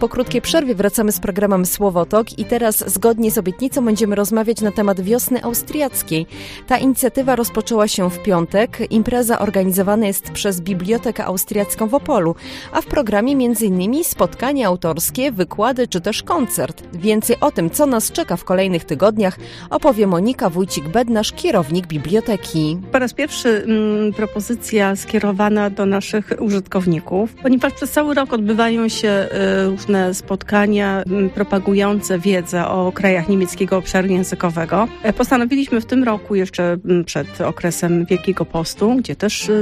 Po krótkiej przerwie wracamy z programem Słowotok i teraz zgodnie z obietnicą będziemy rozmawiać na temat wiosny austriackiej. Ta inicjatywa rozpoczęła się w piątek. Impreza organizowana jest przez Bibliotekę Austriacką w Opolu, a w programie m.in. spotkania autorskie, wykłady czy też koncert. Więcej o tym, co nas czeka w kolejnych tygodniach, opowie Monika Wójcik-Bednarz, kierownik biblioteki. Po raz pierwszy propozycja skierowana do naszych użytkowników, ponieważ przez cały rok odbywają się różne spotkania propagujące wiedzę o krajach niemieckiego obszaru językowego. Postanowiliśmy w tym roku, jeszcze przed okresem Wielkiego Postu, gdzie też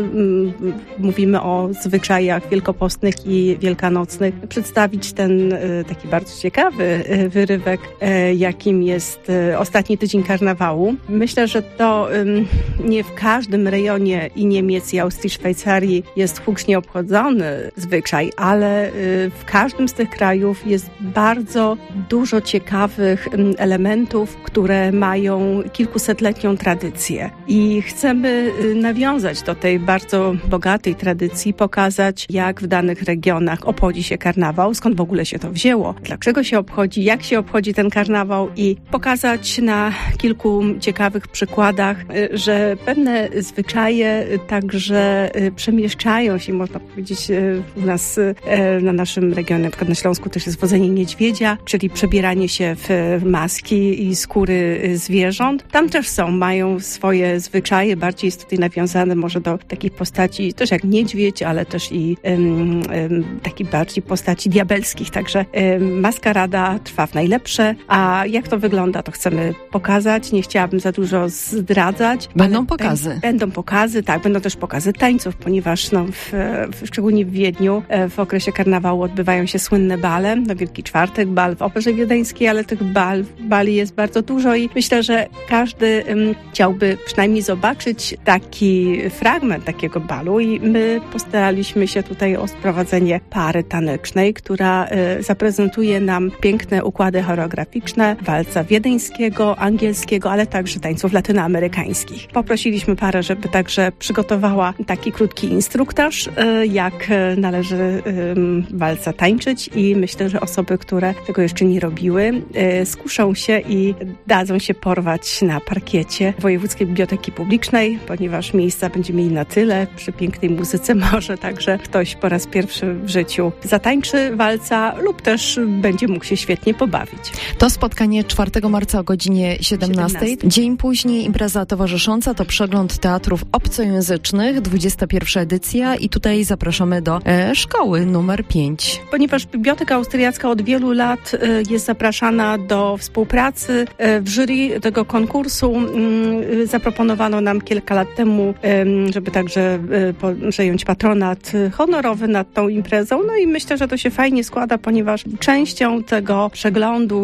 mówimy o zwyczajach wielkopostnych i wielkanocnych, przedstawić ten taki bardzo ciekawy wyrywek, jakim jest ostatni tydzień karnawału. Myślę, że to nie w każdym rejonie i Niemiec, i Austrii, Szwajcarii jest hucznie obchodzony zwyczaj, ale w każdym z tych krajów jest bardzo dużo ciekawych elementów, które mają kilkusetletnią tradycję. I chcemy nawiązać do tej bardzo bogatej tradycji, pokazać, jak w danych regionach obchodzi się karnawał, skąd w ogóle się to wzięło, dlaczego się obchodzi, jak się obchodzi ten karnawał i pokazać na kilku ciekawych przykładach, że pewne zwyczaje także przemieszczają się, można powiedzieć, u nas na naszym regionie, na przykład na Śląsku też jest wodzenie niedźwiedzia, czyli przebieranie się w maski i skóry zwierząt. Tam też mają swoje zwyczaje, bardziej jest tutaj nawiązane może do takich postaci, też jak niedźwiedź, ale też i takich bardziej postaci diabelskich, także maskarada trwa w najlepsze, a jak to wygląda, to chcemy pokazać, nie chciałabym za dużo zdradzać. Będą pokazy. Będą pokazy, tak, będą też pokazy tańców, ponieważ szczególnie w Wiedniu w okresie karnawału odbywają się słynne bale, na Wielki Czwartek, bal w Operze Wiedeńskiej, ale tych bali jest bardzo dużo i myślę, że każdy chciałby przynajmniej zobaczyć taki fragment takiego balu i my postaraliśmy się tutaj o sprowadzenie pary tanecznej, która zaprezentuje nam piękne układy choreograficzne walca wiedeńskiego, angielskiego, ale także tańców latynoamerykańskich. Poprosiliśmy parę, żeby także przygotowała taki krótki instruktaż, jak należy walca tańczyć i myślę, że osoby, które tego jeszcze nie robiły, skuszą się i dadzą się porwać na parkiecie Wojewódzkiej Biblioteki Publicznej, ponieważ miejsca będziemy mieli na tyle, przy pięknej muzyce może także ktoś po raz pierwszy w życiu zatańczy walca lub też będzie mógł się świetnie pobawić. To spotkanie 4 marca o godzinie 17. Dzień później impreza towarzysząca to przegląd teatrów obcojęzycznych, 21. edycja i tutaj zapraszamy do szkoły numer 5. Ponieważ Biblioteka Austriacka od wielu lat jest zapraszana do współpracy w jury tego konkursu, zaproponowano nam kilka lat temu, żeby także przejąć patronat honorowy nad tą imprezą. No i myślę, że to się fajnie składa, ponieważ częścią tego przeglądu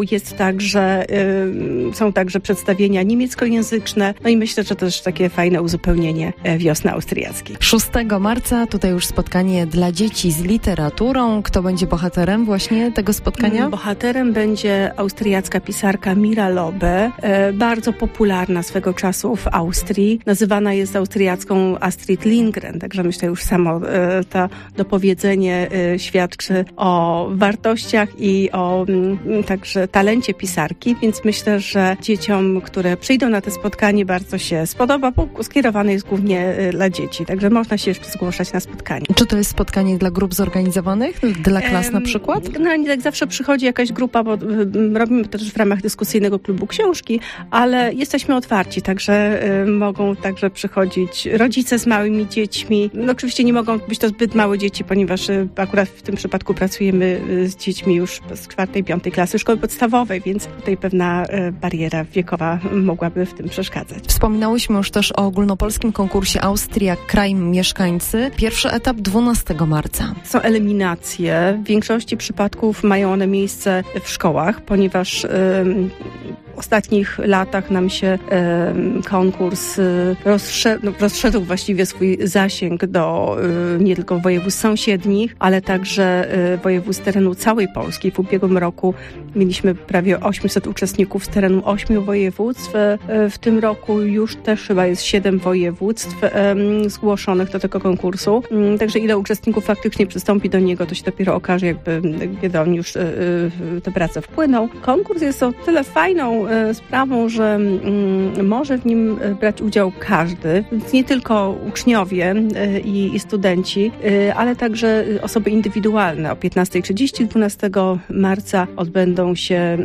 są także przedstawienia niemieckojęzyczne. No i myślę, że to też takie fajne uzupełnienie wiosny austriackiej. 6 marca tutaj już spotkanie dla dzieci z literaturą. Kto będzie bohaterem właśnie tego spotkania? Bohaterem będzie austriacka pisarka Mira Lobe, bardzo popularna swego czasu w Austrii. Nazywana jest austriacką Astrid Lindgren, także myślę już samo to dopowiedzenie świadczy o wartościach i o także talencie pisarki, więc myślę, że dzieciom, które przyjdą na to spotkanie, bardzo się spodoba, bo skierowane jest głównie dla dzieci, także można się jeszcze zgłaszać na spotkanie. Czy to jest spotkanie dla grup zorganizowanych? Dla klas na przykład? No nie tak zawsze przychodzi jakaś grupa, bo robimy to też w ramach dyskusyjnego klubu książki, ale jesteśmy otwarci, także mogą także przychodzić rodzice z małymi dziećmi. No oczywiście nie mogą być to zbyt małe dzieci, ponieważ akurat w tym przypadku pracujemy z dziećmi już z 4-5 klasy szkoły podstawowej, więc tutaj pewna bariera wiekowa mogłaby w tym przeszkadzać. Wspominałyśmy już też o ogólnopolskim konkursie Austria Kraj Mieszkańcy. Pierwszy etap 12 marca. Są eliminacje. W większości przypadków mają one miejsce w szkołach, ponieważ W ostatnich latach nam się konkurs rozszedł właściwie swój zasięg do nie tylko województw sąsiednich, ale także województw z terenu całej Polski. W ubiegłym roku mieliśmy prawie 800 uczestników z terenu 8 województw. W tym roku już też chyba jest 7 województw zgłoszonych do tego konkursu. Także ile uczestników faktycznie przystąpi do niego, to się dopiero okaże, kiedy on już te prace wpłyną. Konkurs jest o tyle fajną sprawą, że może w nim brać udział każdy, więc nie tylko uczniowie i studenci, ale także osoby indywidualne. O 15:30 12 marca odbędą się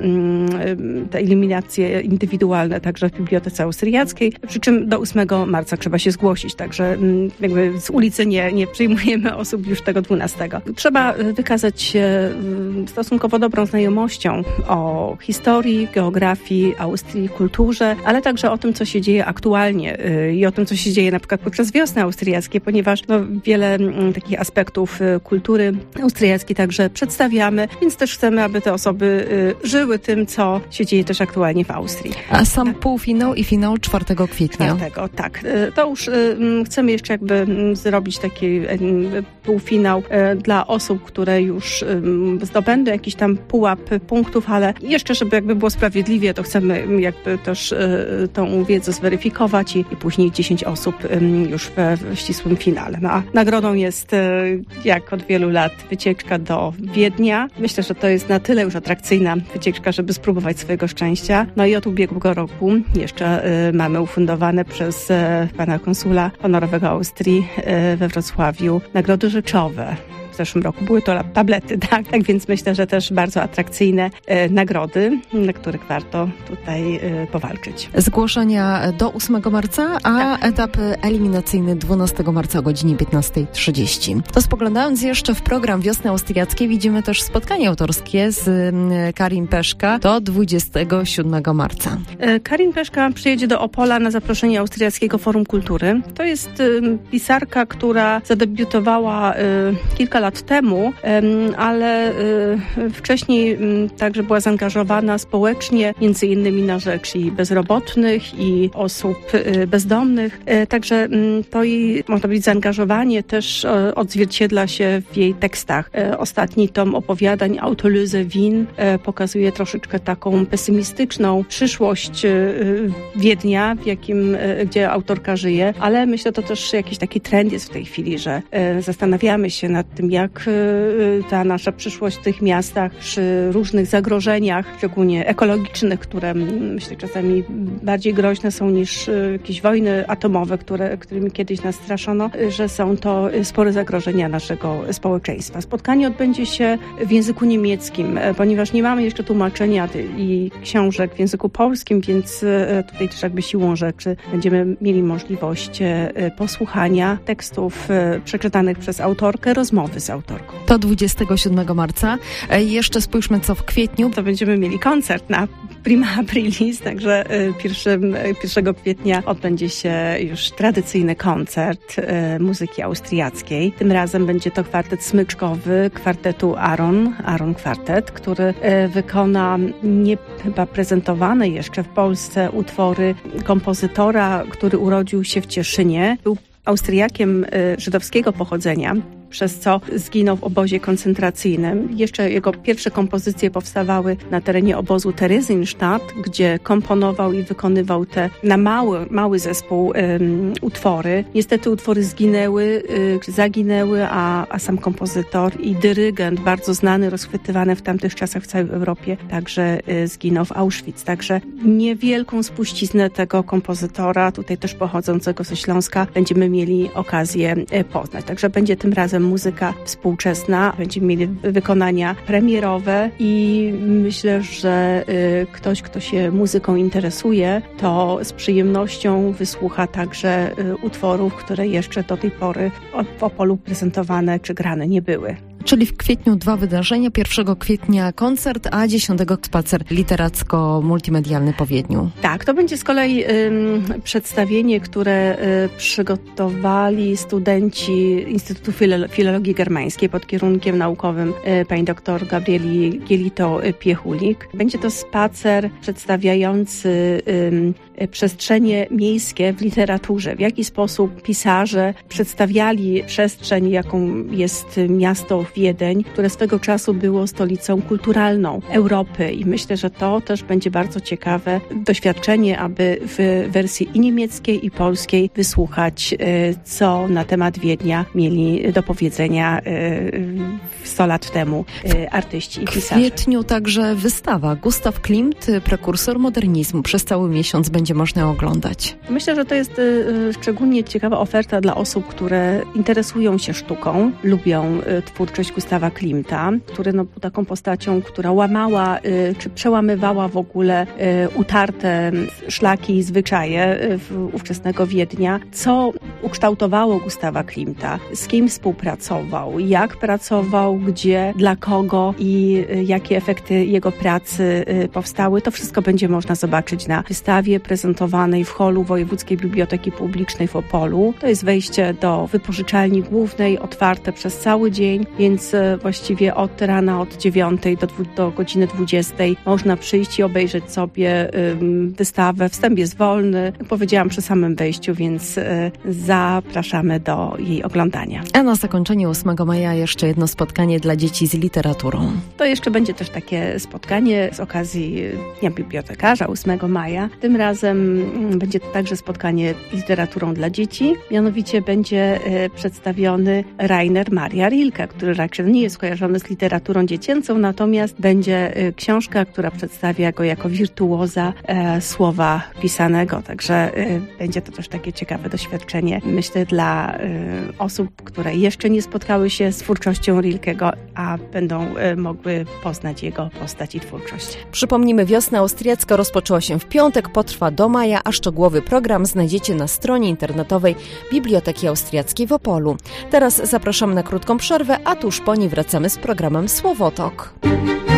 te eliminacje indywidualne także w Bibliotece Austriackiej, przy czym do 8 marca trzeba się zgłosić, także jakby z ulicy nie przyjmujemy osób już tego 12. Trzeba wykazać się stosunkowo dobrą znajomością o historii, geografii Austrii, kulturze, ale także o tym, co się dzieje aktualnie i o tym, co się dzieje na przykład podczas wiosny austriackiej, ponieważ wiele takich aspektów kultury austriackiej także przedstawiamy, więc też chcemy, aby te osoby żyły tym, co się dzieje też aktualnie w Austrii. A sam półfinał i finał 4 kwietnia. 4, tak. To już chcemy jeszcze zrobić taki półfinał dla osób, które już zdobędą jakiś tam pułap punktów, ale jeszcze, żeby było sprawiedliwie, to chcemy też tą wiedzę zweryfikować i później 10 osób już w ścisłym finale. A nagrodą jest, jak od wielu lat, wycieczka do Wiednia. Myślę, że to jest na tyle już atrakcyjna wycieczka, żeby spróbować swojego szczęścia. I od ubiegłego roku jeszcze mamy ufundowane przez pana konsula honorowego Austrii we Wrocławiu nagrody rzeczowe. W zeszłym roku były to tablety, tak? Tak więc myślę, że też bardzo atrakcyjne nagrody, na których warto tutaj powalczyć. Zgłoszenia do 8 marca, a etap eliminacyjny 12 marca o godzinie 15:30. To spoglądając jeszcze w program Wiosny Austriackiej, widzimy też spotkanie autorskie z Karin Peszka do 27 marca. Karin Peszka przyjedzie do Opola na zaproszenie Austriackiego Forum Kultury. To jest pisarka, która zadebiutowała kilka lat temu, ale wcześniej także była zaangażowana społecznie, między innymi na rzecz i bezrobotnych, i osób bezdomnych. Także to jej, można powiedzieć, zaangażowanie też odzwierciedla się w jej tekstach. Ostatni tom opowiadań Autolyse Wien pokazuje troszeczkę taką pesymistyczną przyszłość Wiednia, gdzie autorka żyje, ale myślę, to też jakiś taki trend jest w tej chwili, że zastanawiamy się nad tym, jak ta nasza przyszłość w tych miastach przy różnych zagrożeniach, szczególnie ekologicznych, które myślę czasami bardziej groźne są niż jakieś wojny atomowe, którymi kiedyś nas straszono, że są to spore zagrożenia naszego społeczeństwa. Spotkanie odbędzie się w języku niemieckim, ponieważ nie mamy jeszcze tłumaczenia i książek w języku polskim, więc tutaj też siłą rzeczy będziemy mieli możliwość posłuchania tekstów przeczytanych przez autorkę, rozmowy z autorką. To 27 marca. Jeszcze spójrzmy, co w kwietniu. To będziemy mieli koncert na Prima Aprilis, także 1 kwietnia odbędzie się już tradycyjny koncert muzyki austriackiej. Tym razem będzie to kwartet smyczkowy kwartetu Aron Kwartet, który wykona nie chyba prezentowane jeszcze w Polsce utwory kompozytora, który urodził się w Cieszynie. Był Austriakiem żydowskiego pochodzenia, przez co zginął w obozie koncentracyjnym. Jeszcze jego pierwsze kompozycje powstawały na terenie obozu Theresienstadt, gdzie komponował i wykonywał te na mały zespół utwory. Niestety utwory zaginęły, a sam kompozytor i dyrygent, bardzo znany, rozchwytywany w tamtych czasach w całej Europie, także zginął w Auschwitz. Także niewielką spuściznę tego kompozytora, tutaj też pochodzącego ze Śląska, będziemy mieli okazję poznać. Także będzie tym razem muzyka współczesna, będziemy mieli wykonania premierowe i myślę, że ktoś, kto się muzyką interesuje, to z przyjemnością wysłucha także utworów, które jeszcze do tej pory w Opolu prezentowane czy grane nie były. Czyli w kwietniu 2 wydarzenia, 1 kwietnia koncert, a 10 spacer literacko-multimedialny po Wiedniu. Tak, to będzie z kolei przedstawienie, które przygotowali studenci Instytutu Filologii Germańskiej pod kierunkiem naukowym pani dr Gabrieli Gielito-Piechulik. Będzie to spacer przedstawiający przestrzenie miejskie w literaturze. W jaki sposób pisarze przedstawiali przestrzeń, jaką jest miasto Wiedeń, które swego czasu było stolicą kulturalną Europy. I myślę, że to też będzie bardzo ciekawe doświadczenie, aby w wersji i niemieckiej, i polskiej wysłuchać, co na temat Wiednia mieli do powiedzenia 100 lat temu artyści i pisarze. W kwietniu także wystawa Gustav Klimt, prekursor modernizmu. Przez cały miesiąc będzie można oglądać. Myślę, że to jest szczególnie ciekawa oferta dla osób, które interesują się sztuką, lubią twórczość Gustawa Klimta, który był taką postacią, która łamała czy przełamywała w ogóle utarte szlaki i zwyczaje ówczesnego Wiednia. Co ukształtowało Gustawa Klimta? Z kim współpracował? Jak pracował? Gdzie? Dla kogo? I jakie efekty jego pracy powstały? To wszystko będzie można zobaczyć na wystawie prezentowanej w holu Wojewódzkiej Biblioteki Publicznej w Opolu. To jest wejście do wypożyczalni głównej, otwarte przez cały dzień, więc właściwie od rana od 9 do godziny 20 można przyjść i obejrzeć sobie wystawę. Wstęp jest wolny, jak powiedziałam, przy samym wejściu, więc zapraszamy do jej oglądania. A na zakończenie 8 maja jeszcze jedno spotkanie dla dzieci z literaturą. To jeszcze będzie też takie spotkanie z okazji Dnia Bibliotekarza 8 maja. Tym razem będzie to także spotkanie z literaturą dla dzieci. Mianowicie będzie przedstawiony Rainer Maria Rilke, który raczej nie jest kojarzony z literaturą dziecięcą, natomiast będzie książka, która przedstawia go jako wirtuoza słowa pisanego. Także będzie to też takie ciekawe doświadczenie, myślę, dla osób, które jeszcze nie spotkały się z twórczością Rilkego, a będą mogły poznać jego postać i twórczość. Przypomnijmy, wiosna austriacka rozpoczęła się w piątek, potrwa do maja, a szczegółowy program znajdziecie na stronie internetowej Biblioteki Austriackiej w Opolu. Teraz zapraszamy na krótką przerwę, a tuż po niej wracamy z programem Słowotok.